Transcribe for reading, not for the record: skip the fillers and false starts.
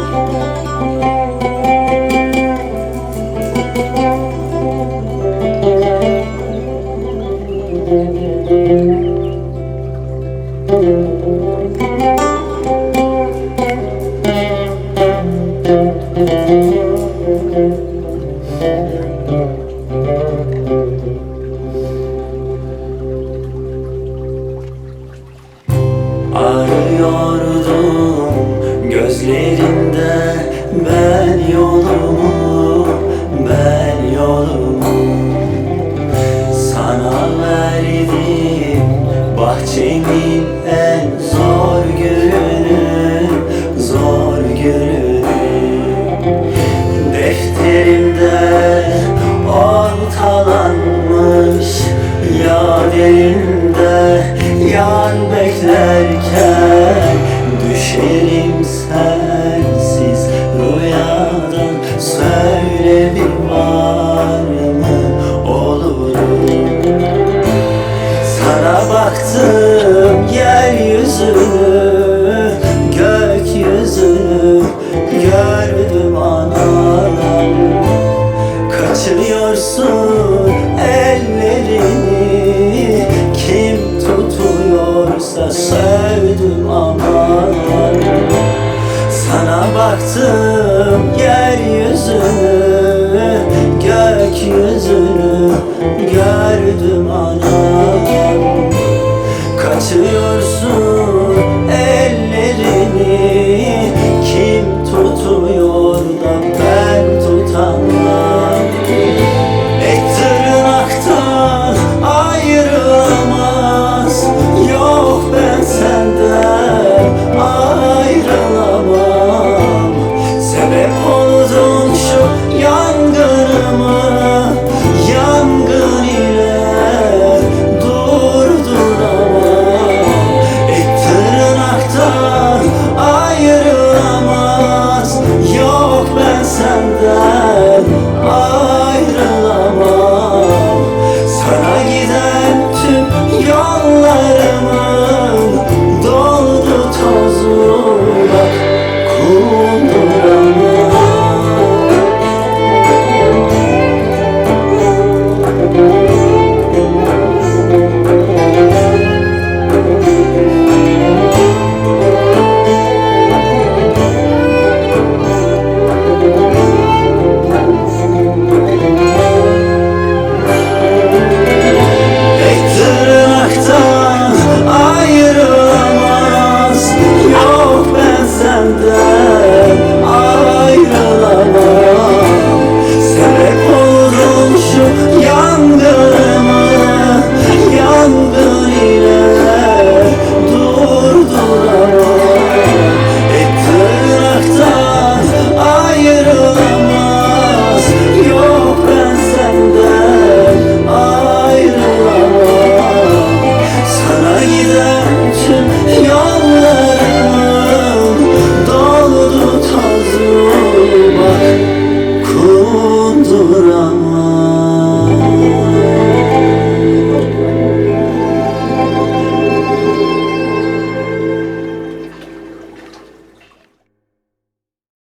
Arıyordum gözlerinde ben yolumu, ben yolumu. Sana verdim bahçemin en zor günü, zor günü. Defterimde ortalanmış yaderinde yan beklerken düşerim sensiz rüyadan. Söyle bir var mı olurum? Sana baktım yeryüzünü, gökyüzünü gördüm anam. Kaçırıyorsun ellerini, kim tutuyorsa sevdim aman. Sana baktım yeryüzünü, gökyüzünü gördüm anam. Kaçıyorsun